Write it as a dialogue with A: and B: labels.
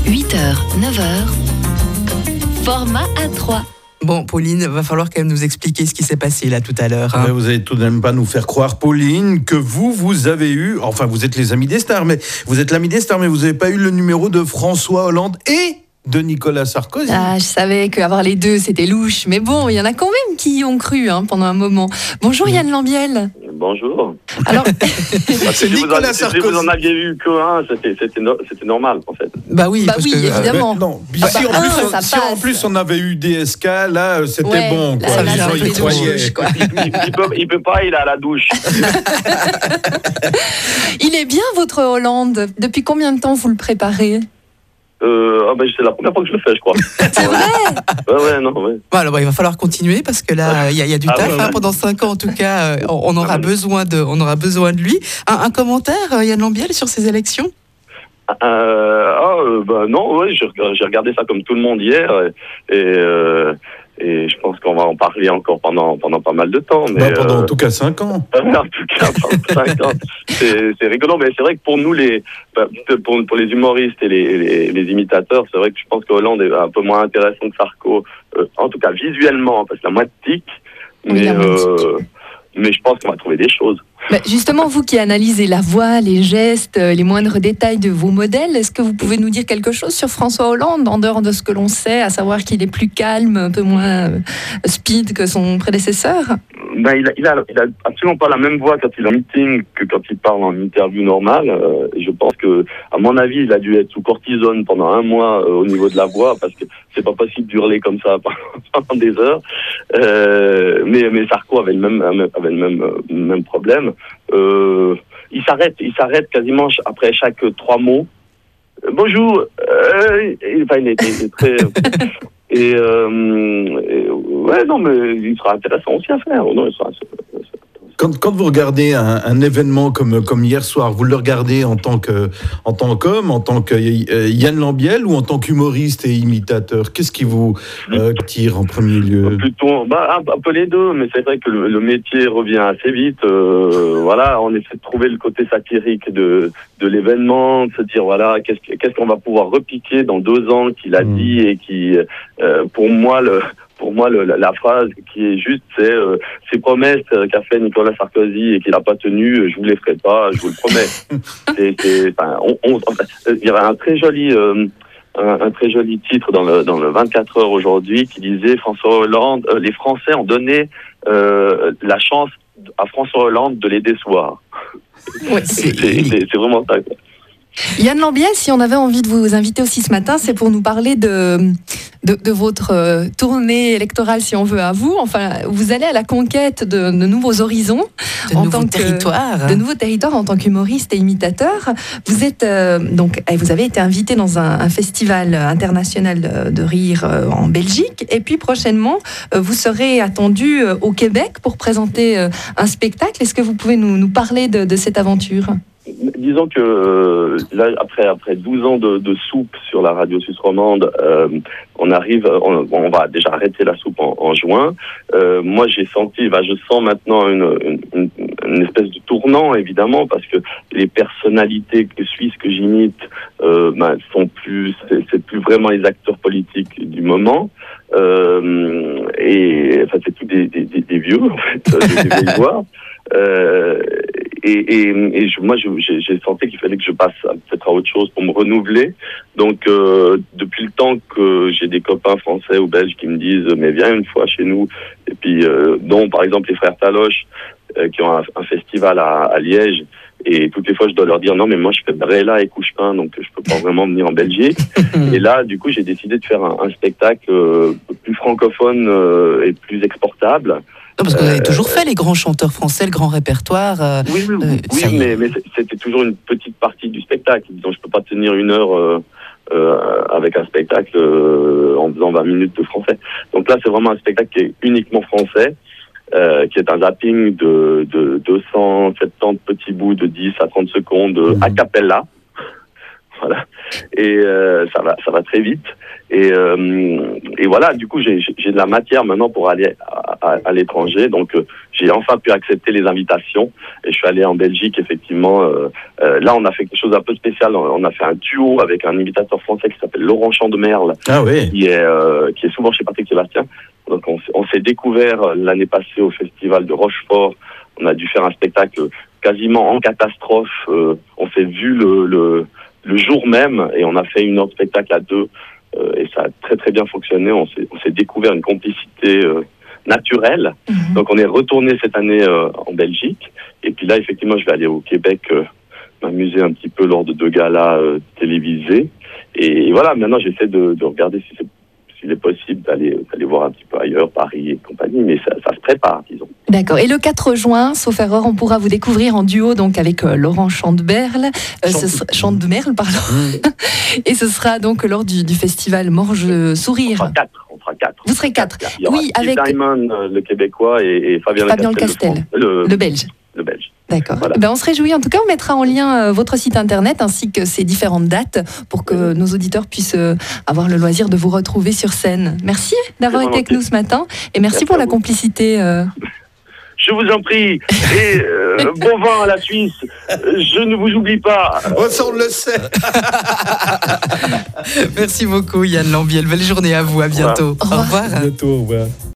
A: 8h, 9h, format A3.
B: Bon, Pauline, va falloir quand même nous expliquer ce qui s'est passé là tout à l'heure.
C: Mais vous allez tout de même pas nous faire croire, Pauline, que vous avez eu... Enfin, vous êtes les amis des stars, mais vous êtes l'ami des stars, mais vous n'avez pas eu le numéro de François Hollande et de Nicolas Sarkozy.
D: Ah, je savais qu'avoir les deux, c'était louche. Mais bon, il y en a quand même qui y ont cru pendant un moment. Bonjour Yann Lambiel.
E: Bonjour.
D: Alors,
C: c'est Nicolas Sarkozy.
E: Si vous en aviez eu qu'un, c'était normal en fait.
B: Bah oui, parce que,
D: évidemment.
C: Non.
D: Ça
C: Si en plus on avait eu DSK, là c'était
D: Ouais,
C: bon. Quoi.
D: là,
C: Les gens y croyaient.
E: Il peut pas, il est à la douche.
D: Il est bien votre Hollande. Depuis combien de temps vous le préparez ?
E: C'est la première fois que je le fais, je crois.
D: C'est vrai ?
E: Ouais, non, ouais.
B: Bon, alors, il va falloir continuer parce que là, il y a du taf.
E: Ouais.
B: Pendant 5 ans, en tout cas, on aura besoin de lui. Un commentaire, Yann Lambiel, sur ces élections ?
E: Non, ouais, j'ai regardé ça comme tout le monde hier et je pense qu'on va en parler encore pendant pas mal de temps. Mais
C: pendant en tout cas 5 ans.
E: En tout cas, pendant 5 ans. C'est rigolo, mais c'est vrai que pour nous, pour les humoristes et les imitateurs, c'est vrai que je pense que Hollande est un peu moins intéressant que Sarko, en tout cas visuellement, parce qu'il a moins de tics, mais je pense qu'on va trouver des choses.
D: Justement, vous qui analysez la voix, les gestes, les moindres détails de vos modèles, est-ce que vous pouvez nous dire quelque chose sur François Hollande, en dehors de ce que l'on sait, à savoir qu'il est plus calme, un peu moins speed que son prédécesseur ?
E: Il a absolument pas la même voix quand il est en meeting que quand il parle en interview normale. Je pense que, à mon avis, il a dû être sous cortisone pendant 1 mois au niveau de la voix, parce que c'est pas possible d'hurler comme ça pendant des heures. Mais Sarko avait le même problème. Il s'arrête quasiment après chaque 3 mots. Bonjour. Il était très. Mais il sera intéressant aussi à faire. Non,
C: Quand vous regardez un événement comme hier soir, vous le regardez en tant qu'homme, en tant que Yann Lambiel, ou en tant qu'humoriste et imitateur ? Qu'est-ce qui vous tire en premier lieu ?
E: Plutôt, un peu les deux, mais c'est vrai que le métier revient assez vite. On essaie de trouver le côté satirique de l'événement, de se dire qu'est-ce qu'on va pouvoir repiquer dans 2 ans qu'il a dit et qui, pour moi, la phrase qui est juste, c'est ces promesses qu'a fait Nicolas Sarkozy et qu'il n'a pas tenues, je vous les ferai pas, je vous le promets. Il y avait un très joli titre dans le 24 heures aujourd'hui qui disait François Hollande, les Français ont donné la chance à François Hollande de les décevoir.
D: Ouais,
E: c'est vraiment ça, quoi.
D: Yann Lambiel, si on avait envie de vous inviter aussi ce matin, c'est pour nous parler de votre tournée électorale, si on veut, à vous. Enfin, vous allez à la conquête de nouveaux horizons.
B: De nouveaux territoires en tant qu'humoriste et imitateur. Vous êtes vous avez été invité dans un festival international de rire en Belgique. Et puis prochainement, vous serez attendu au Québec pour présenter un spectacle. Est-ce que vous pouvez nous parler de cette aventure ?
E: Disons que là, après 12 ans de soupe sur la radio suisse romande, on va déjà arrêter la soupe en juin. Moi, je sens maintenant une espèce de tournant, évidemment, parce que les personnalités suisses que j'imite c'est plus vraiment les acteurs politiques du moment. C'est tout des vieux, en fait, des vieilles voix. Moi, j'ai senti qu'il fallait que je passe peut-être à autre chose pour me renouveler. Donc, depuis le temps que j'ai des copains français ou belges qui me disent « mais viens une fois chez nous », et puis dont par exemple les frères Taloche qui ont un festival à Liège, et toutes les fois je dois leur dire « non mais moi je fais Brella et Couchepin, donc je peux pas vraiment venir en Belgique ». Et là, du coup, j'ai décidé de faire un spectacle plus francophone et plus exportable.
B: Non, parce que vous avez toujours fait les grands chanteurs français, le grand répertoire.
E: Mais c'était toujours une petite partie du spectacle. Disons, je peux pas tenir 1 heure avec un spectacle en faisant 20 minutes de français. Donc là, c'est vraiment un spectacle qui est uniquement français, qui est un zapping de 270 petits bouts de 10 à 30 secondes a cappella. Voilà. Et ça va très vite. Et voilà, du coup, j'ai de la matière maintenant pour aller à l'étranger. Donc, j'ai enfin pu accepter les invitations. Et je suis allé en Belgique, effectivement. Là, on a fait quelque chose d'un peu spécial. On a fait un duo avec un imitateur français qui s'appelle Laurent Chandemerle, qui est souvent chez Patrick Sébastien. Donc, on s'est découvert l'année passée au festival de Rochefort. On a dû faire un spectacle quasiment en catastrophe. On s'est vu le jour même et on a fait une heure de spectacle à deux. Et ça a très très bien fonctionné. On s'est découvert une complicité naturelle. Donc on est retourné cette année en Belgique. Et puis là, effectivement, je vais aller au Québec m'amuser un petit peu lors de 2 galas télévisés. Et voilà, maintenant j'essaie de regarder s'il est possible d'aller voir un petit peu ailleurs, Paris et compagnie. Mais ça se prépare, disons.
B: D'accord. Et le 4 juin, sauf erreur, on pourra vous découvrir en duo donc avec Laurent Chandemerle. Chandemerle, pardon. Et ce sera donc lors du festival Morge Sourire.
E: On fera 4.
B: Vous serez 4.
E: Oui, avec Diamond, le Québécois, et Fabien Lecastel,
B: le Belge.
E: Le Belge.
B: D'accord. Voilà. On se réjouit. En tout cas, on mettra en lien votre site internet ainsi que ces différentes dates pour que nos auditeurs puissent avoir le loisir de vous retrouver sur scène. Merci d'avoir été avec nous ce matin et merci pour la complicité.
E: Je vous en prie. Et bon vent à la Suisse. Je ne vous oublie pas.
C: Ça, on le sait.
D: Merci beaucoup, Yann Lambiel. Belle journée à vous. À bientôt.
B: Au revoir.
C: À bientôt. Au revoir.